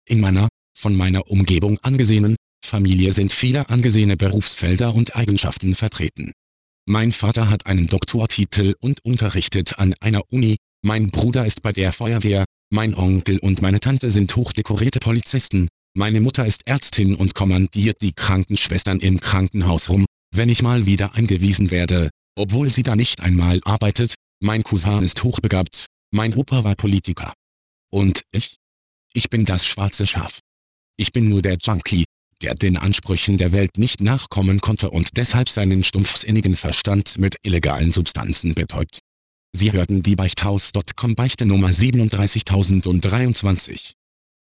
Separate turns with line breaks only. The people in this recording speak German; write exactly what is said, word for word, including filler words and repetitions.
In meiner, von meiner Umgebung angesehenen, Familie sind viele angesehene Berufsfelder und Eigenschaften vertreten. Mein Vater hat einen Doktortitel und unterrichtet an einer Uni, mein Bruder ist bei der Feuerwehr, mein Onkel und meine Tante sind hochdekorierte Polizisten, meine Mutter ist Ärztin und kommandiert die Krankenschwestern im Krankenhaus rum, wenn ich mal wieder eingewiesen werde, obwohl sie da nicht einmal arbeitet, mein Cousin ist hochbegabt, mein Opa war Politiker. Und ich? Ich bin das schwarze Schaf. Ich bin nur der Junkie, der den Ansprüchen der Welt nicht nachkommen konnte und deshalb seinen stumpfsinnigen Verstand mit illegalen Substanzen betäubt. Sie hörten die Beichthaus Punkt com Beichte Nummer siebenunddreißigtausenddreiundzwanzig.